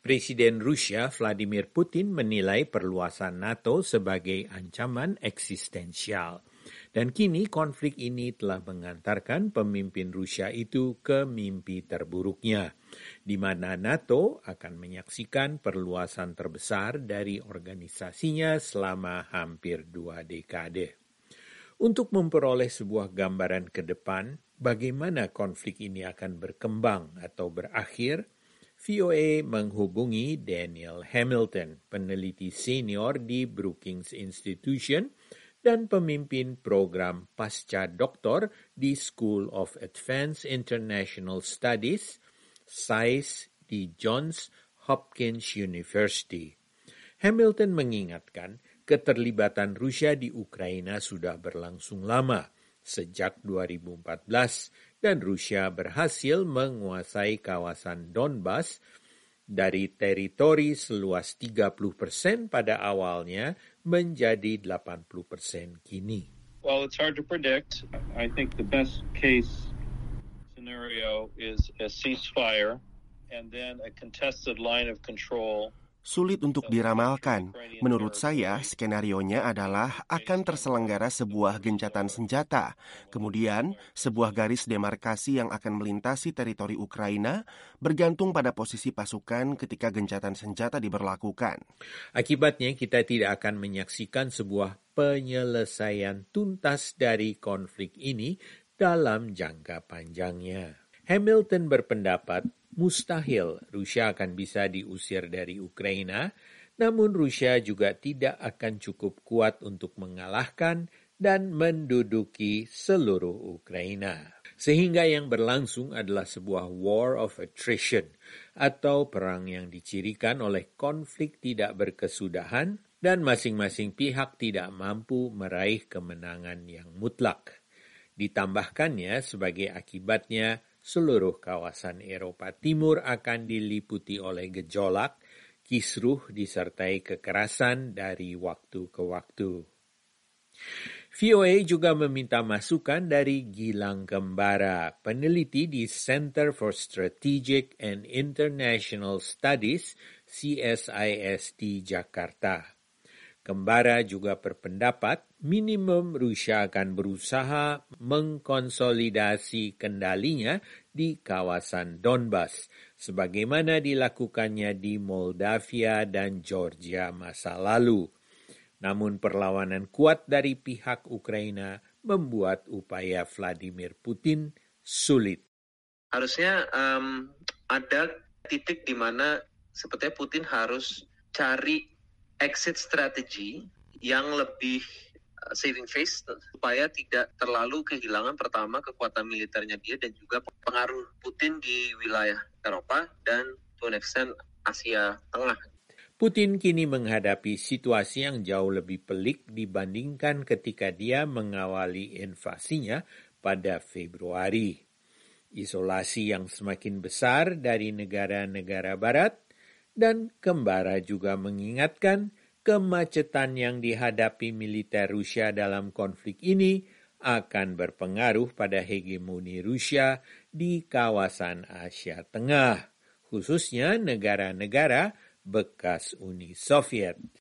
Presiden Rusia Vladimir Putin menilai perluasan NATO sebagai ancaman eksistensial. Dan kini konflik ini telah mengantarkan pemimpin Rusia itu ke mimpi terburuknya, di mana NATO akan menyaksikan perluasan terbesar dari organisasinya selama hampir 2 dekade. Untuk memperoleh sebuah gambaran ke depan, bagaimana konflik ini akan berkembang atau berakhir, VOA menghubungi Daniel Hamilton, peneliti senior di Brookings Institution dan pemimpin program pasca doktor di School of Advanced International Studies, SAIS di Johns Hopkins University. Hamilton mengingatkan keterlibatan Rusia di Ukraina sudah berlangsung lama, sejak 2014, dan Rusia berhasil menguasai kawasan Donbas dari teritori seluas 30% pada awalnya menjadi 80% kini. Well, it's hard to predict. I think the best case scenario is a ceasefire and then a contested line of control. Sulit untuk diramalkan. Menurut saya, skenarionya adalah akan terselenggara sebuah gencatan senjata. Kemudian, sebuah garis demarkasi yang akan melintasi teritori Ukraina bergantung pada posisi pasukan ketika gencatan senjata diberlakukan. Akibatnya, kita tidak akan menyaksikan sebuah penyelesaian tuntas dari konflik ini dalam jangka panjangnya. Hamilton berpendapat mustahil Rusia akan bisa diusir dari Ukraina, namun Rusia juga tidak akan cukup kuat untuk mengalahkan dan menduduki seluruh Ukraina. Sehingga yang berlangsung adalah sebuah war of attrition, atau perang yang dicirikan oleh konflik tidak berkesudahan dan masing-masing pihak tidak mampu meraih kemenangan yang mutlak. Ditambahkannya sebagai akibatnya, seluruh kawasan Eropa Timur akan diliputi oleh gejolak, kisruh disertai kekerasan dari waktu ke waktu. VOA juga meminta masukan dari Gilang Kembara, peneliti di Center for Strategic and International Studies, CSIS di Jakarta. Kembara juga berpendapat minimum Rusia akan berusaha mengkonsolidasi kendalinya di kawasan Donbas, sebagaimana dilakukannya di Moldavia dan Georgia masa lalu. Namun perlawanan kuat dari pihak Ukraina membuat upaya Vladimir Putin sulit. Harusnya ada titik di mana sepertinya Putin harus cari exit strategy yang lebih saving face supaya tidak terlalu kehilangan pertama kekuatan militernya dia dan juga pengaruh Putin di wilayah Eropa dan to an extent Asia Tengah. Putin kini menghadapi situasi yang jauh lebih pelik dibandingkan ketika dia mengawali invasinya pada Februari. Isolasi yang semakin besar dari negara-negara barat, dan Kembara juga mengingatkan kemacetan yang dihadapi militer Rusia dalam konflik ini akan berpengaruh pada hegemoni Rusia di kawasan Asia Tengah, khususnya negara-negara bekas Uni Soviet.